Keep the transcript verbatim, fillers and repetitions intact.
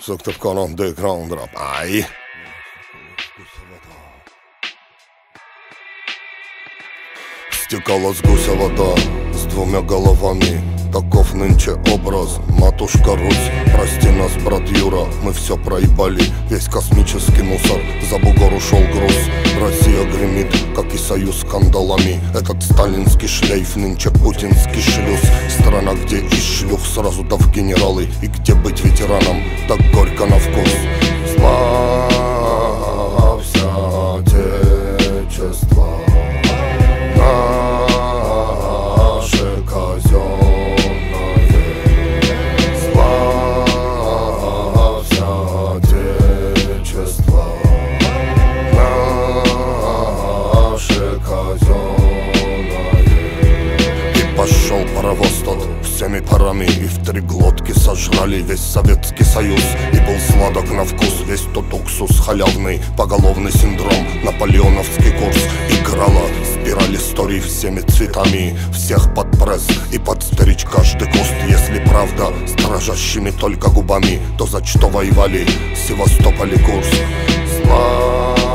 Sökte upp kanon, det är krandrap. Aj. Стекала с гуся вода с двумя головами. Таков нынче образ, матушка Русь. Прости нас, брат Юра, мы все проебали. Весь космический мусор, за бугор ушел груз. Россия гремит, как и союз с кандалами. Этот сталинский шлейф, нынче путинский шлюз. Страна, где из шлюх сразу да в генералы. И где быть ветераном, так горько на вкус. Славься, Отечество, наше казенное. Славься, Отечество, наше казенное. И пошел паровоз тот всеми парами, и в три глотки сожрали весь Советский Союз. И был сладок на вкус весь тот уксус халявный, поголовный синдром, наполеоновский курс. Играла спираль историй всеми цветами, всех под пресс и под стричь каждый куст. Если правда с дрожащими только губами, то за что воевали Севастополь и Курск? Слава